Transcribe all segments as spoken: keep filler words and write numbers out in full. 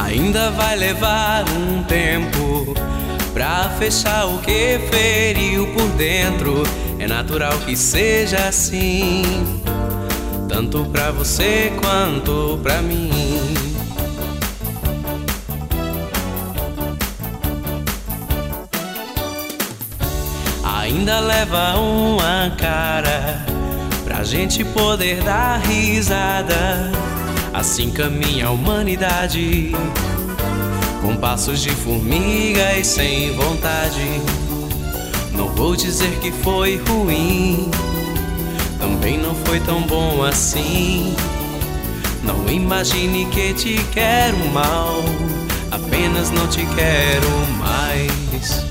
Ainda vai levar um tempo pra fechar o que feriu por dentro. É natural que seja assim, tanto pra você quanto pra mim. Ainda leva uma cara pra gente poder dar risada. Assim caminha a humanidade, com passos de formiga e sem vontade. Não vou dizer que foi ruim, também não foi tão bom assim. Não imagine que te quero mal, apenas não te quero mais.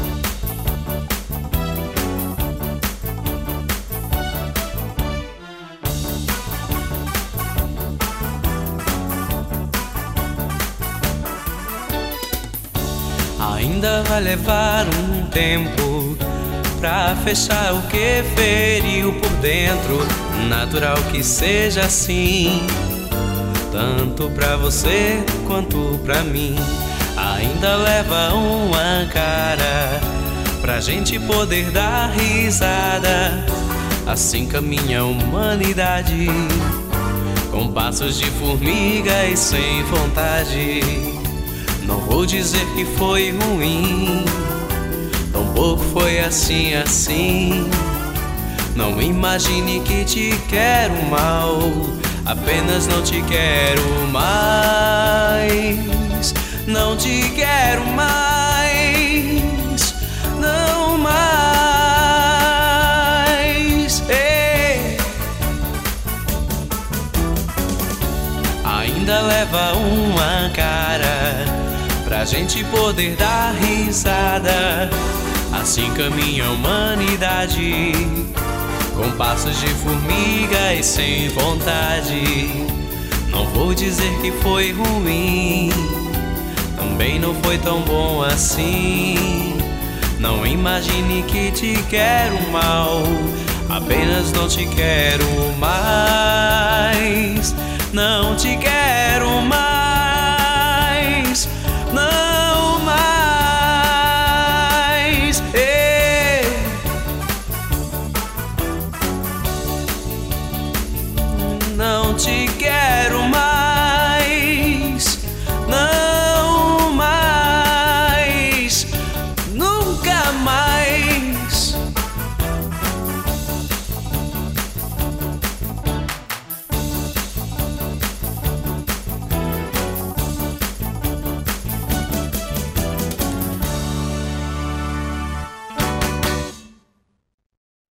Ainda vai levar um tempo pra fechar o que feriu por dentro. Natural que seja assim, tanto pra você quanto pra mim. Ainda leva uma cara pra gente poder dar risada. Assim caminha a humanidade, com passos de formiga e sem vontade. Não vou dizer que foi ruim, tampouco foi assim, assim. Não imagine que te quero mal, apenas não te quero mais. Não te quero mais, não mais. Ei. Ainda leva uma cara pra gente poder dar risada. Assim caminha a humanidade, com passos de formiga e sem vontade. Não vou dizer que foi ruim, também não foi tão bom assim. Não imagine que te quero mal, apenas não te quero mais. Não te quero mais, não mais. Ei. Não te